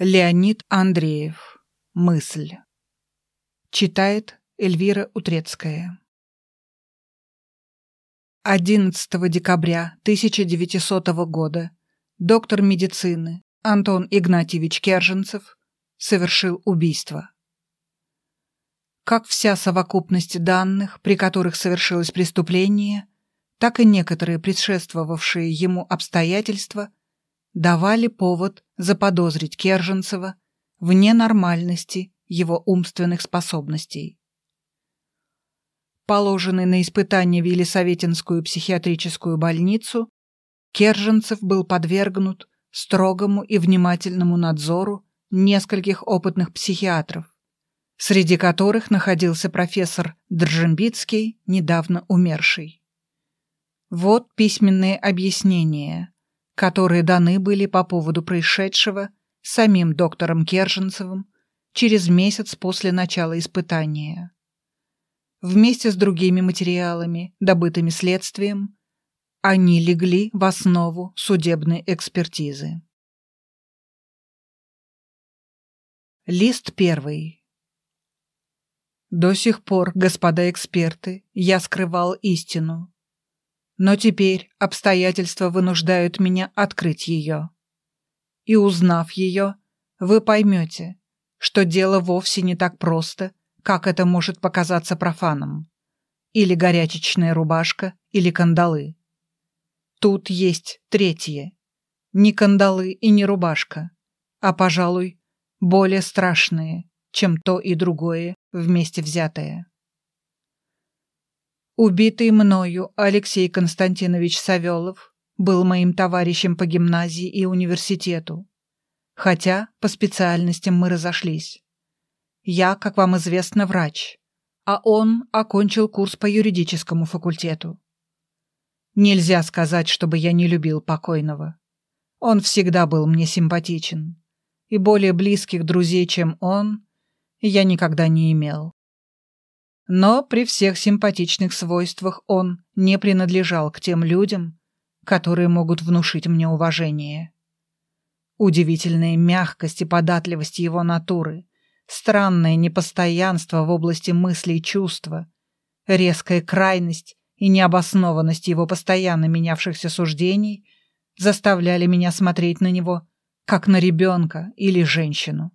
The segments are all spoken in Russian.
Леонид Андреев. Мысль. Читает Эльвира Утрецкая. 11 декабря 1900 года доктор медицины Антон Игнатьевич Керженцев совершил убийство. Как вся совокупность данных, при которых совершилось преступление, так и некоторые предшествовавшие ему обстоятельства давали повод заподозрить Керженцева в ненормальности его умственных способностей. Положенный на испытание в Елисаветинскую психиатрическую больницу, Керженцев был подвергнут строгому и внимательному надзору нескольких опытных психиатров, среди которых находился профессор Држембицкий, недавно умерший. Вот письменные объяснения, которые даны были по поводу происшедшего самим доктором Керженцевым через месяц после начала испытания. Вместе с другими материалами, добытыми следствием, они легли в основу судебной экспертизы. Лист 1. До сих пор, господа эксперты, я скрывал истину. Но теперь обстоятельства вынуждают меня открыть ее. И узнав ее, вы поймете, что дело вовсе не так просто, как это может показаться профанам. Или горячечная рубашка, или кандалы. Тут есть третье. Не кандалы и не рубашка, а, пожалуй, более страшные, чем то и другое вместе взятое. Убитый мною Алексей Константинович Савелов был моим товарищем по гимназии и университету, хотя по специальностям мы разошлись. Я, как вам известно, врач, а он окончил курс по юридическому факультету. Нельзя сказать, чтобы я не любил покойного. Он всегда был мне симпатичен, и более близких друзей, чем он, я никогда не имел. Но при всех симпатичных свойствах он не принадлежал к тем людям, которые могут внушить мне уважение. Удивительная мягкость и податливость его натуры, странное непостоянство в области мысли и чувства, резкая крайность и необоснованность его постоянно менявшихся суждений заставляли меня смотреть на него, как на ребенка или женщину.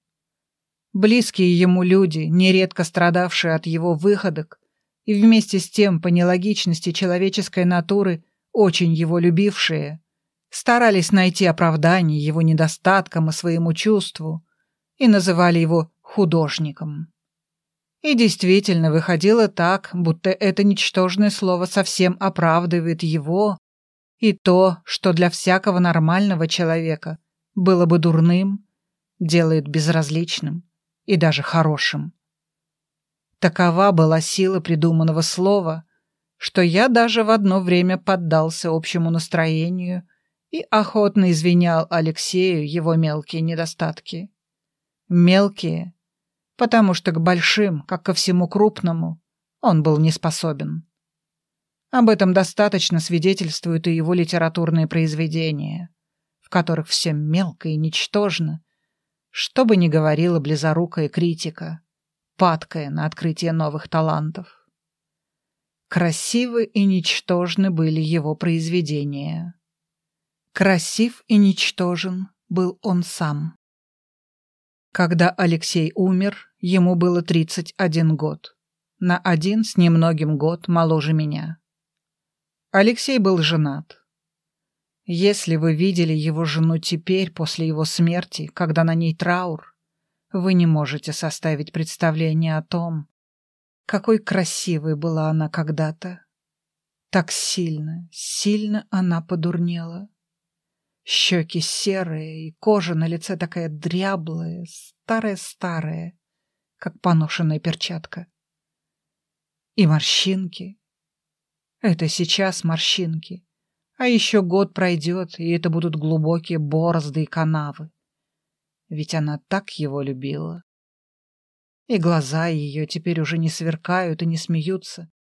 Близкие ему люди, нередко страдавшие от его выходок, и вместе с тем по нелогичности человеческой натуры очень его любившие, старались найти оправдание его недостаткам и своему чувству и называли его художником. И действительно выходило так, будто это ничтожное слово совсем оправдывает его и то, что для всякого нормального человека было бы дурным, делает безразличным и даже хорошим. Такова была сила придуманного слова, что я даже в одно время поддался общему настроению и охотно извинял Алексею его мелкие недостатки. Мелкие, потому что к большим, как ко всему крупному, он был не способен. Об этом достаточно свидетельствуют и его литературные произведения, в которых все мелко и ничтожно, что бы ни говорила близорукая критика, падкая на открытие новых талантов. Красивы и ничтожны были его произведения. Красив и ничтожен был он сам. Когда Алексей умер, ему было 31 год, на один с немногим год моложе меня. Алексей был женат. Если вы видели его жену теперь, после его смерти, когда на ней траур, вы не можете составить представление о том, какой красивой была она когда-то. Так сильно, сильно она подурнела. Щеки серые, и кожа на лице такая дряблая, старая-старая, как поношенная перчатка. И морщинки. Это сейчас морщинки. А еще год пройдет, и это будут глубокие борозды и канавы. Ведь она так его любила. И глаза ее теперь уже не сверкают и не смеются,